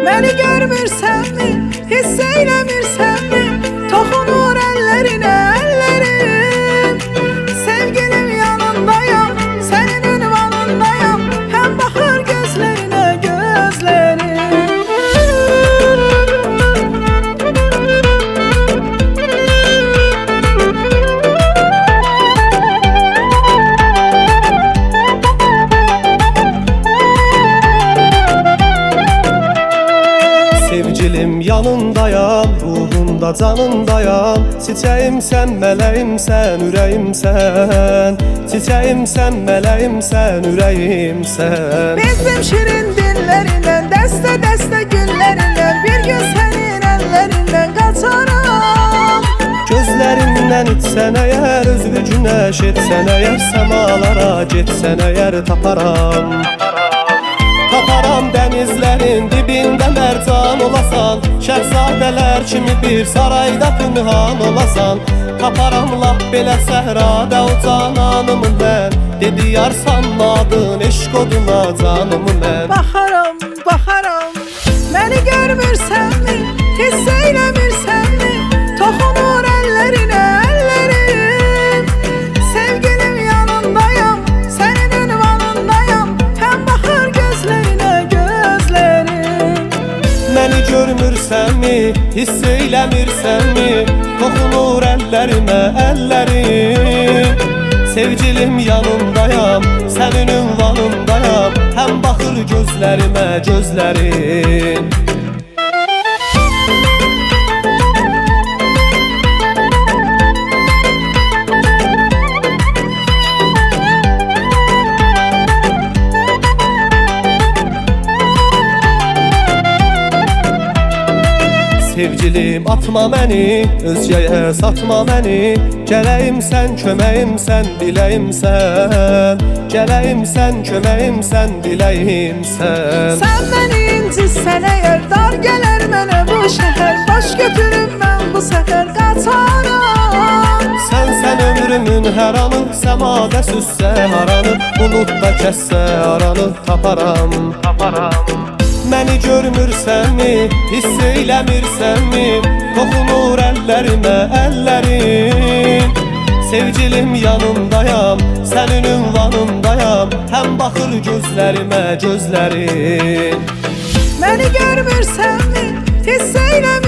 Məni görmürsənmi, hiss eyləmirsənmi? Toxunur əllərinə əllərim. Sevgilim yanındayam, sənin ünvanındayam. Həm baxır gözlərinə gözlərim. Sevgilim yanındayam, ruhumda canındayam. Çiçeğimsən, mələyimsən, ürəyimsən. Çiçeğimsən, mələyimsən, ürəyimsən. Bizim şirin dillərindən, dəstə-dəstə güllərindən. Bir gün sənin əllərindən qaçaram. Gözlərindən içsən əgər, özü günəş etsən əgər. Səmalara getsən əgər, taparam. Taparam dənizlərin dibində mərcan olasan. Şəhzadələr kimi bir sarayda pünhan olasan. Taparam lap belə səhrada o cananımı mən. Dedi yar sanmadın, eşq oduna canımı mən. Baxaram, baxaram, məni görmürsənmi, hiss eyləmirsənmi? Toxunur əllərinə əllərim. Sevgilim yanındayam, sənin ünvanındayam. Həm baxır gözlərinə gözlərim. Məni görmürsənmi, hiss eyləmirsənmi? Toxunur əllərimə əllərim. Sevgilim yanındayam, sənin ünvanındayam. Həm baxır gözlərimə gözlərim. Sevgilim atma məni, özgəyə satma məni. Gələyimsən, köməyimsən, diləyimsən. Gələyimsən, köməyimsən, diləyimsən. Sən məni incitsən əgər, dar gələr mənə bu şəhər. Baş götürüb mən bu səfər qaçaram. Sən ömrümün hər anı, səmada süzsə haranı. Buludda kəssə aranı, taparam. Məni görmürsənmi, hiss eyləmirsənmi? Toxunur əllərimə əllərim. Sevgilim yanındayam, sənin ünvanındayam. Həm baxır gözlərimə gözlərim. Məni görmürsənmi, hiss eyləmirsənmi?